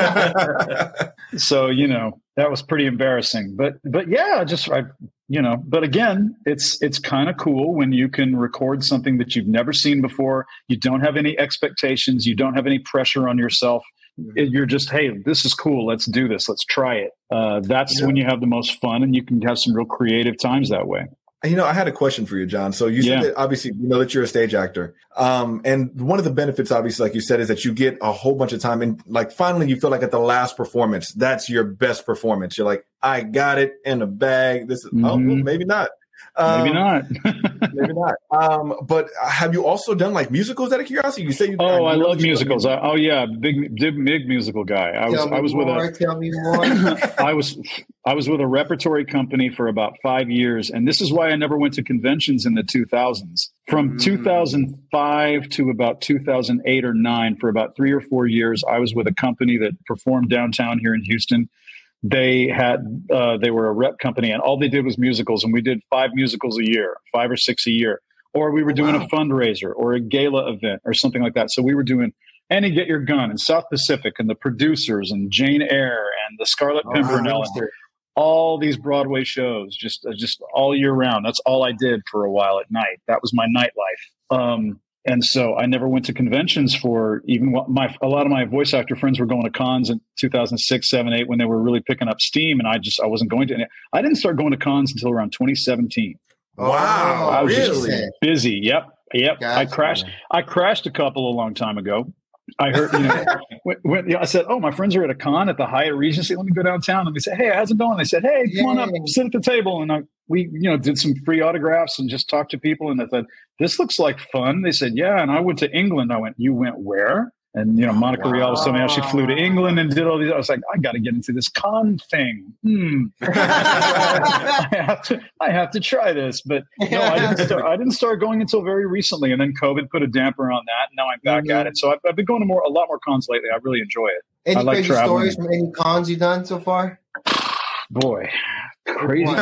[SPEAKER 4] So, that was pretty embarrassing. But yeah, but again, it's kind of cool when you can record something that you've never seen before. You don't have any expectations. You don't have any pressure on yourself. You're just, hey, this is cool. Let's do this. Let's try it. That's when you have the most fun, and you can have some real creative times that way.
[SPEAKER 1] I had a question for you, John. So you said that obviously that you're a stage actor. And one of the benefits, obviously, like you said, is that you get a whole bunch of time. And like finally you feel like at the last performance, that's your best performance. You're like, I got it in a bag. This is well, maybe not.
[SPEAKER 4] Maybe not.
[SPEAKER 1] Maybe not. But have you also done like musicals out of curiosity? You say
[SPEAKER 4] I love musicals. Big musical guy. I was with a repertory company for about 5 years, and this is why I never went to conventions in the 2000s. From 2005 to about 2008 or 9, for about 3 or 4 years, I was with a company that performed downtown here in Houston. They were a rep company, and all they did was musicals, and we did 5 musicals a year, 5 or 6 a year, or we were doing a fundraiser or a gala event or something like that. So we were doing Annie Get Your Gun and South Pacific and The Producers and Jane Eyre and The Scarlet Pimpernel and all these Broadway shows, just all year round. That's all I did for a while at night. That was my nightlife. And so I never went to conventions for even a lot of my voice actor friends were going to cons in 2006, 7, 8 when they were really picking up steam. And I wasn't going to. I didn't start going to cons until around 2017.
[SPEAKER 1] Wow.
[SPEAKER 4] I was
[SPEAKER 1] really
[SPEAKER 4] just busy. Yep. Gotcha. I crashed a couple a long time ago. I heard, when I said, my friends are at a con at the Hyatt Regency. Let me go downtown. And they said, hey, how's it going? They said, hey, come on up, sit at the table. And we did some free autographs and just talked to people. And I said, this looks like fun. They said, yeah. And I went to England. I went, you went where? And, Monica Rial was telling me how she flew to England and did all these. I was like, I got to get into this con thing. I have to try this. But no, I didn't start going until very recently. And then COVID put a damper on that. And now I'm back at it. So I've been going to a lot more cons lately. I really enjoy it.
[SPEAKER 2] Any crazy stories from any cons you've done so far?
[SPEAKER 4] Boy, crazy.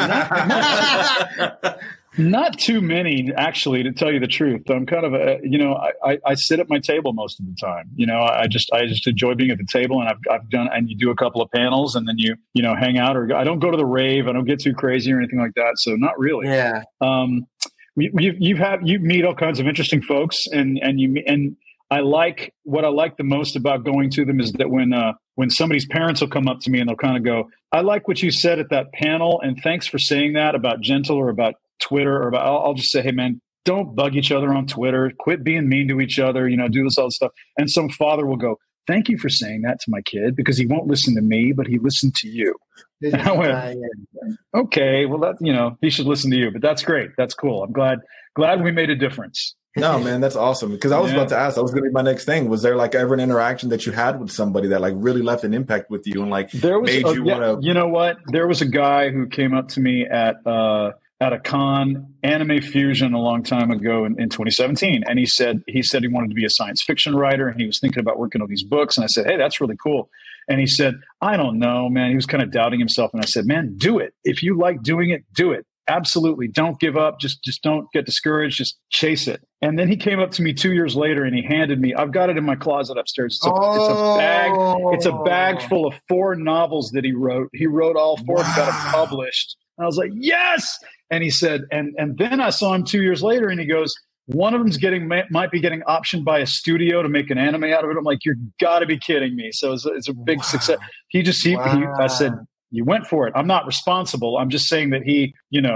[SPEAKER 4] Not too many, actually, to tell you the truth. I'm kind of I sit at my table most of the time. I just enjoy being at the table, and I've done, and you do a couple of panels, and then you hang out, or I don't go to the rave. I don't get too crazy or anything like that. So not really.
[SPEAKER 2] Yeah.
[SPEAKER 4] You meet all kinds of interesting folks, and I like what I like the most about going to them is that when somebody's parents will come up to me and they'll kind of go, I like what you said at that panel, and thanks for saying that about Gentle or about Twitter, or about, I'll just say, hey man, don't bug each other on Twitter, quit being mean to each other, do this all this stuff. And some father will go, thank you for saying that to my kid, because he won't listen to me, but he listened to you. And I went, okay, well that, he should listen to you, but that's great. That's cool. I'm glad we made a difference.
[SPEAKER 1] No, man, that's awesome. Because I was about to ask, that was going to be my next thing. Was there like ever an interaction that you had with somebody that like really left an impact with you and like made you want to? You
[SPEAKER 4] know what? There was a guy who came up to me at a con, Anime Fusion, a long time ago in 2017. And he said he wanted to be a science fiction writer, and he was thinking about working on these books. And I said, hey, that's really cool. And he said, I don't know, man. He was kind of doubting himself. And I said, man, do it. If you like doing it, do it. Absolutely. Don't give up. Just don't get discouraged. Just chase it. And then he came up to me 2 years later and he handed me, I've got it in my closet upstairs. It's a bag full of 4 novels that he wrote. He wrote all 4 and got them published. And I was like, yes. And he said, and then I saw him 2 years later and he goes, one of them's might be getting optioned by a studio to make an anime out of it. I'm like, you're gotta be kidding me. So it's a big success. I said, you went for it. I'm not responsible. I'm just saying that he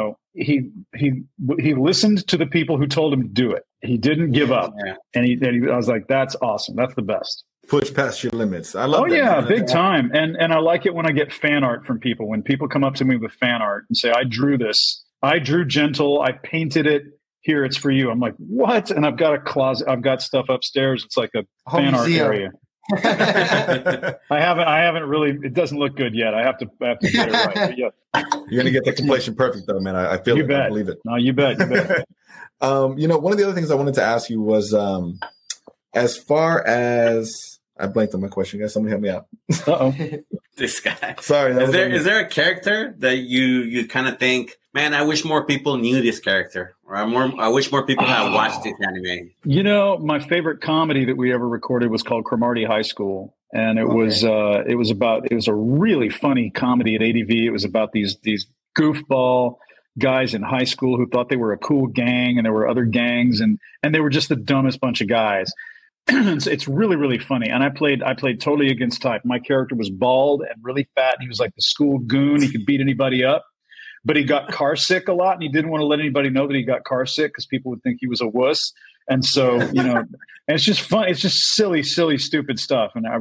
[SPEAKER 4] listened to the people who told him to do it. He didn't give up. Yeah. And I was like, that's awesome. That's the best.
[SPEAKER 1] Push past your limits. I love that. Oh
[SPEAKER 4] yeah, big time. And I like it when I get fan art from people. When people come up to me with fan art and say, I drew this. I drew Gentle. I painted it. Here, it's for you. I'm like, what? And I've got a closet. I've got stuff upstairs. It's like a fan art area. I haven't really. It doesn't look good yet. I have to get it right. But yeah.
[SPEAKER 1] You're gonna get the completion perfect, though, man. I feel
[SPEAKER 4] you
[SPEAKER 1] it.
[SPEAKER 4] Bet.
[SPEAKER 1] I believe it.
[SPEAKER 4] No, you bet.
[SPEAKER 1] One of the other things I wanted to ask you was, as far as I blanked on my question, guys. Somebody help me out.
[SPEAKER 3] This guy.
[SPEAKER 1] Sorry.
[SPEAKER 3] Is there a character that you kind of think man, I wish more people knew this character, or I wish more people had watched this anime.
[SPEAKER 4] You know, my favorite comedy that we ever recorded was called Cromartie High School, and it was a really funny comedy at ADV. It was about these goofball guys in high school who thought they were a cool gang, and there were other gangs, and they were just the dumbest bunch of guys. It's really, really funny. And I played totally against type. My character was bald and really fat. He was like the school goon. He could beat anybody up, but he got car sick a lot, and he didn't want to let anybody know that he got car sick because people would think he was a wuss. And so, you know, and it's just fun. It's just silly, stupid stuff. And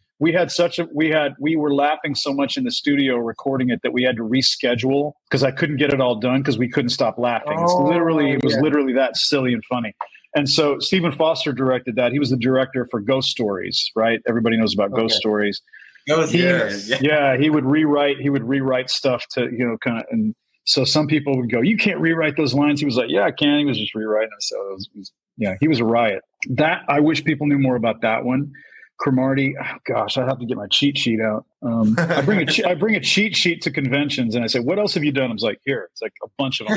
[SPEAKER 4] we were laughing so much in the studio recording it that we had to reschedule because I couldn't get it all done because we couldn't stop laughing. It was literally that silly and funny. And so Stephen Foster directed that. He was the director for Ghost Stories, right? Everybody knows about Ghost Stories. He would rewrite stuff to, you know, kind of, and so some people would go, "You can't rewrite those lines." He was like, "Yeah, I can." He was just rewriting it. So he was a riot. That, I wish people knew more about that one. Cromartie, oh gosh, I have to get my cheat sheet out. I bring a cheat sheet to conventions, and I say, "What else have you done?" I was like, "Here." It's like a bunch of them.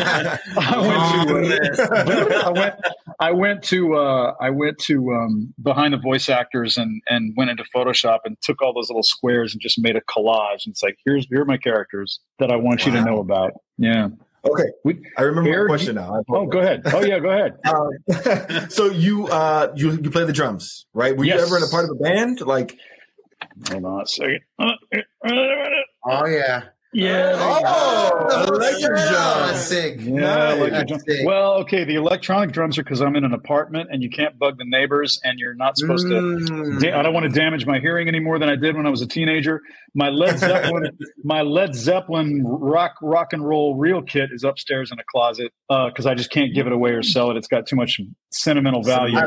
[SPEAKER 4] I went to behind the voice actors and went into Photoshop and took all those little squares and just made a collage. And it's like, here are my characters that I want you to know about. Yeah.
[SPEAKER 1] Okay, I remember my question now.
[SPEAKER 4] Go ahead. Oh yeah, go
[SPEAKER 1] ahead. So you play the drums, right? Were you ever in a part of a band? Like,
[SPEAKER 4] hold on a second.
[SPEAKER 2] Oh yeah.
[SPEAKER 4] Yeah.
[SPEAKER 1] Electric drums.
[SPEAKER 2] Sick.
[SPEAKER 4] Yeah, electric drums. Well, okay, the electronic drums are because I'm in an apartment and you can't bug the neighbors, and you're not supposed to. I don't want to damage my hearing any more than I did when I was a teenager. My Led Zeppelin rock and roll reel kit is upstairs in a closet because I just can't give it away or sell it. It's got too much sentimental value.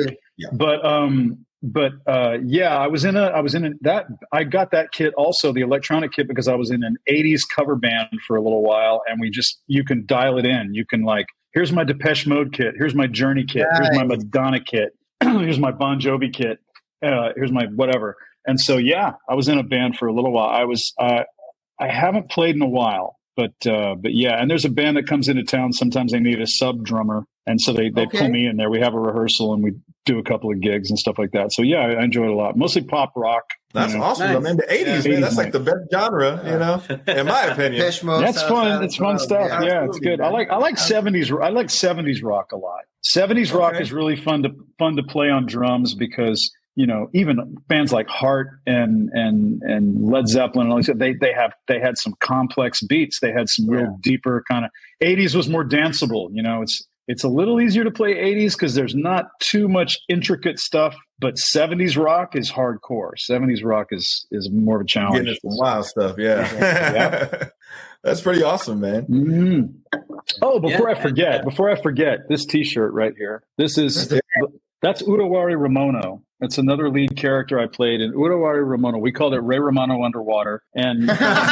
[SPEAKER 4] But I was in that. I got that kit also, the electronic kit, because I was in an 80s cover band for a little while, and you can dial it in. You can, like, here's my Depeche Mode kit, here's my Journey kit, here's my Madonna kit, here's my Bon Jovi kit, here's my whatever. And so I was in a band for a little while. I haven't played in a while, but yeah. And there's a band that comes into town. Sometimes they need a sub drummer, and so they pull me in there. We have a rehearsal and we do a couple of gigs and stuff like that. So yeah, I enjoy it a lot. Mostly pop rock.
[SPEAKER 1] That's awesome. Nice. I mean, the 80s, man, that's like the best genre, you know, in my opinion.
[SPEAKER 4] That's fun. It's fun stuff. Yeah, it's good. I like 70s. I like 70s rock a lot. 70s rock is really fun to play on drums because, you know, even bands like Heart and Led Zeppelin and all these, they had some complex beats. They had some real deeper kind of. 80s was more danceable. You know, it's a little easier to play 80s because there's not too much intricate stuff, but 70s rock is hardcore. 70s rock is more of a challenge.
[SPEAKER 1] Getting some wild stuff, yeah. That's pretty awesome, man.
[SPEAKER 4] Mm-hmm. Oh, before I forget, this T-shirt right here. That's Udawari Ramono. That's another lead character I played in Udawari Ramono. We called it Ray Romano Underwater, and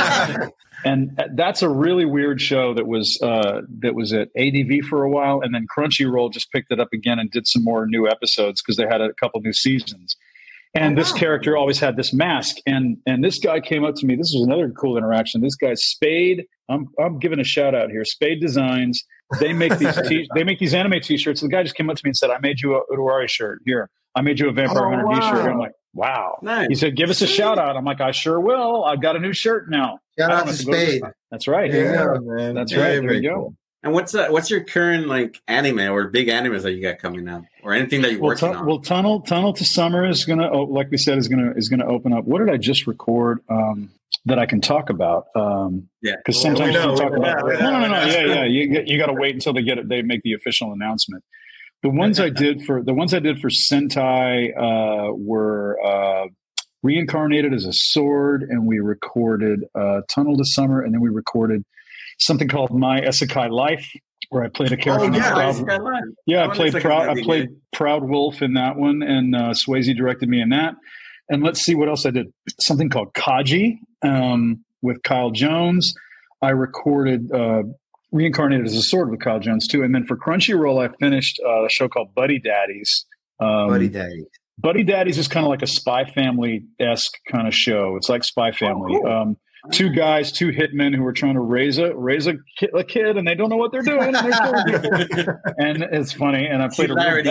[SPEAKER 4] and that's a really weird show that was at ADV for a while, and then Crunchyroll just picked it up again and did some more new episodes because they had a couple new seasons. And this character always had this mask, and this guy came up to me. This was another cool interaction. This guy Spade. I'm giving a shout out here. Spade Designs. They make these anime T-shirts. The guy just came up to me and said, "I made you a Udawari shirt. Here, I made you a Vampire Hunter T-shirt." And I'm like, "Wow!" Nice. He said, "Give us a shout out." I'm like, "I sure will. I've got a new shirt now."
[SPEAKER 2] Shout out to Spade.
[SPEAKER 4] That's right.
[SPEAKER 1] Yeah, man.
[SPEAKER 4] That's right. There you go.
[SPEAKER 1] Cool.
[SPEAKER 3] And what's your current like anime or big animes that you got coming out, or anything that you're working on?
[SPEAKER 4] Well, Tunnel to Summer is gonna, like we said, is gonna open up. What did I just record that I can talk about? Because sometimes you can talk about. No. Yeah. You got to wait until they make the official announcement. The ones I did for Sentai were Reincarnated as a Sword, and we recorded Tunnel to Summer, and then we recorded something called My Isekai Life, where I played a character. I played Proud Wolf in that one, and Swayze directed me in that. And let's see what else I did. Something called Kaji with Kyle Jones. I recorded Reincarnated as a Sword with Kyle Jones too. And then for Crunchyroll, I finished a show called Buddy Daddies. Buddy Daddies is kind of like a Spy Family-esque kind of show. It's like Spy Family.
[SPEAKER 1] Cool.
[SPEAKER 4] two guys, two hitmen who are trying to raise a kid, and they don't know what they're doing. And, and it's funny. And I played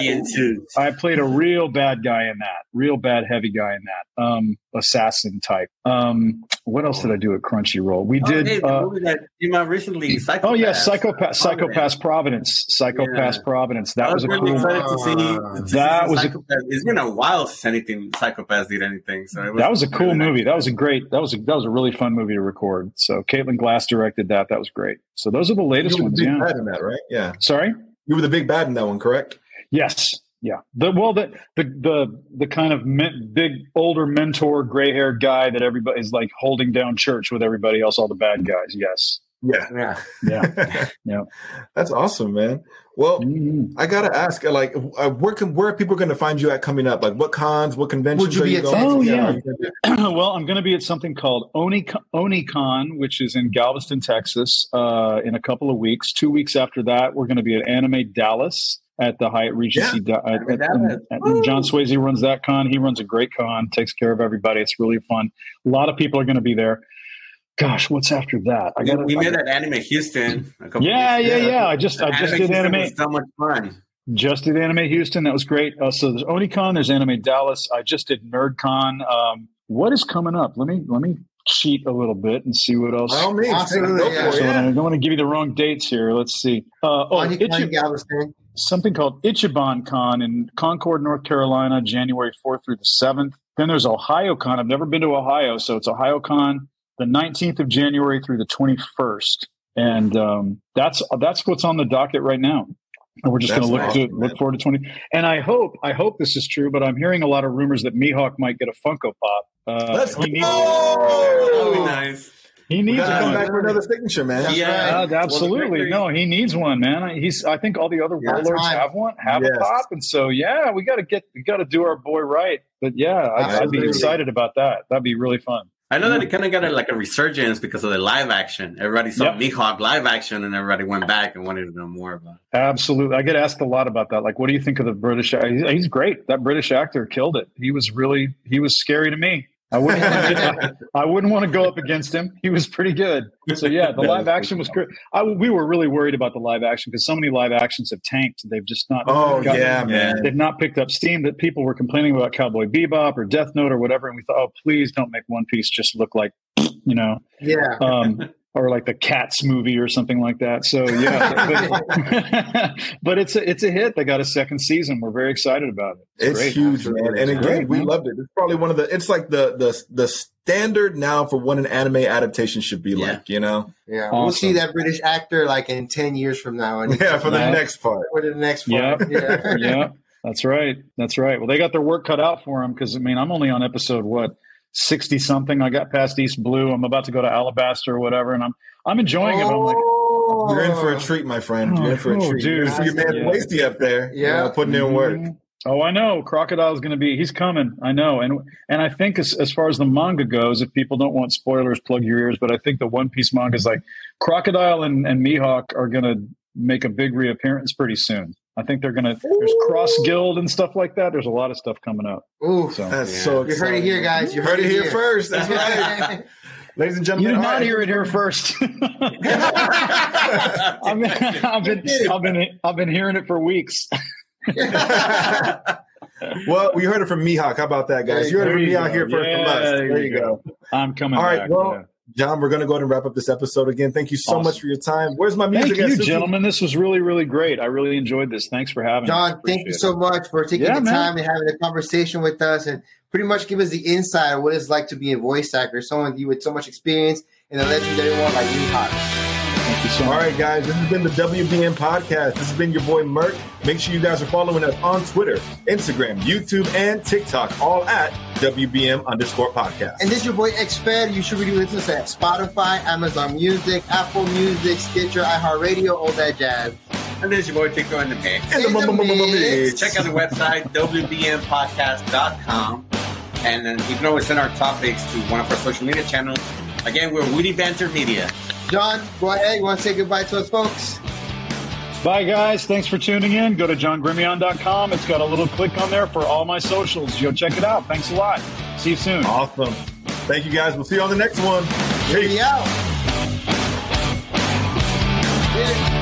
[SPEAKER 4] a real bad guy in that, real bad heavy guy in that, assassin type. What else did I do at Crunchyroll? We did
[SPEAKER 3] the movie that came out recently, Psycho-Pass.
[SPEAKER 4] Oh yeah, Psycho-Pass Providence. Psycho-Pass Providence. That was a cool.
[SPEAKER 3] That was it's been a while since anything Psycho-Pass did anything. So
[SPEAKER 4] that was a cool movie. That was a really fun movie to record. So Caitlin Glass directed that. That was great. So those are the latest ones.
[SPEAKER 1] You were the big bad in that, right? Yeah.
[SPEAKER 4] Sorry,
[SPEAKER 1] you were the big bad in that one, correct?
[SPEAKER 4] Yes. Yeah. The kind of big older mentor, gray haired guy that everybody's like holding down church with everybody else, all the bad guys. Yes.
[SPEAKER 1] Yeah. That's awesome, man. Well, I gotta ask, like, where are people going to find you at coming up? Like, what cons, what conventions are you going
[SPEAKER 4] to? Well, I'm going to be at something called OniCon, which is in Galveston, Texas, in a couple of weeks. 2 weeks after that, we're going to be at Anime Dallas at the Hyatt Regency. John Swayze runs that con. He runs a great con, takes care of everybody. It's really fun. A lot of people are going to be there. Gosh, what's after that?
[SPEAKER 3] We met at Anime Houston.
[SPEAKER 4] Yeah. I just did Anime.
[SPEAKER 3] It was so much fun.
[SPEAKER 4] Just did Anime Houston. That was great. So there's OniCon. There's Anime Dallas. I just did NerdCon. What is coming up? Let me cheat a little bit and see what else.
[SPEAKER 1] By all means,
[SPEAKER 4] I don't want to give you the wrong dates here. Let's see.
[SPEAKER 2] Galveston.
[SPEAKER 4] Something called Ichiban Con in Concord, North Carolina, January 4th through the 7th. Then there's Ohio Con. I've never been to Ohio, so it's Ohio Con, the 19th of January through the 21st. And that's what's on the docket right now. And we're just going to look forward to 20. And I hope this is true, but I'm hearing a lot of rumors that Mihawk might get a Funko Pop.
[SPEAKER 1] Let's go!
[SPEAKER 3] That would be nice.
[SPEAKER 4] He needs one.
[SPEAKER 1] Back for another signature, man.
[SPEAKER 4] Absolutely. No, he needs one, man. I think all the other warlords have a pop, and so we got to do our boy right. But I'd be excited about that. That'd be really fun.
[SPEAKER 3] I know that it kind of got a resurgence because of the live action. Everybody saw Mihawk live action, and everybody went back and wanted to know more about it.
[SPEAKER 4] Absolutely. I get asked a lot about that. Like, what do you think of the British? He's great. That British actor killed it. He was scary to me. I wouldn't want to go up against him. He was pretty good. So the live action was great. We were really worried about the live action because so many live actions have tanked. They've just not.
[SPEAKER 1] Man.
[SPEAKER 4] They've not picked up steam. That people were complaining about Cowboy Bebop or Death Note or whatever, and we thought, please don't make One Piece just look like, or like the Cats movie or something like that. So but it's a hit. They got a second season. We're very excited about it.
[SPEAKER 1] It's great. Huge, man. And again, we loved it. It's probably one of it's like the standard now for what an anime adaptation should be like, you know?
[SPEAKER 2] Yeah. Awesome. We'll see that British actor like in 10 years from now.
[SPEAKER 1] For the next part.
[SPEAKER 2] For the next part.
[SPEAKER 4] Yeah. That's right. Well, they got their work cut out for them because, I'm only on episode, 60 something. I got past East Blue. I'm about to go to Alabaster or whatever, and I'm enjoying it. I'm like,
[SPEAKER 1] you're in for a treat, my friend. You're in for a treat. Dude, you see your man Wasty up there, putting in work.
[SPEAKER 4] Oh, I know. Crocodile's going to be. He's coming. I know, and I think as far as the manga goes, if people don't want spoilers, plug your ears. But I think the One Piece manga is like Crocodile and Mihawk are going to make a big reappearance pretty soon. I think they're going to, there's Cross Guild and stuff like that. There's a lot of stuff coming up.
[SPEAKER 2] Ooh, that's so exciting. You heard it here, guys. You heard it here
[SPEAKER 1] first. That's right. Ladies and gentlemen.
[SPEAKER 4] You did not hear it here first. I've been hearing it for weeks.
[SPEAKER 1] Well, we heard it from Mihawk. How about that, guys? You heard it from Mihawk here first from us. There you go.
[SPEAKER 4] I'm coming
[SPEAKER 1] back.
[SPEAKER 4] All right,
[SPEAKER 1] well, John, we're going to go ahead and wrap up this episode again. Thank you so much for your time. Where's my music?
[SPEAKER 4] Thank you, gentlemen. This was really, really great. I really enjoyed this. Thanks for having me.
[SPEAKER 2] John, thank you so much for taking the time and having a conversation with us and pretty much give us the insight of what it's like to be a voice actor, someone with so much experience and a legendary one like Mihawk.
[SPEAKER 4] Thank you so much.
[SPEAKER 1] All right, guys, this has been the WBM Podcast. This has been your boy, Merk. Make sure you guys are following us on Twitter, Instagram, YouTube, and TikTok, all at WBM_podcast.
[SPEAKER 2] And this is your boy, Xfed. You should really listen to us at Spotify, Amazon Music, Apple Music, Stitcher, iHeartRadio, all that jazz.
[SPEAKER 3] And this is your boy, Tico in the Mix. Check out the website, WBMpodcast.com. And then you can always send our topics to one of our social media channels. Again, we're Woody Banter Media.
[SPEAKER 2] John, go ahead. You want to say goodbye to us, folks?
[SPEAKER 4] Bye, guys. Thanks for tuning in. Go to johngrimion.com. It's got a little click on there for all my socials. Go check it out. Thanks a lot. See you soon.
[SPEAKER 1] Awesome. Thank you, guys. We'll see you on the next one.
[SPEAKER 2] Peace. Out. Yeah.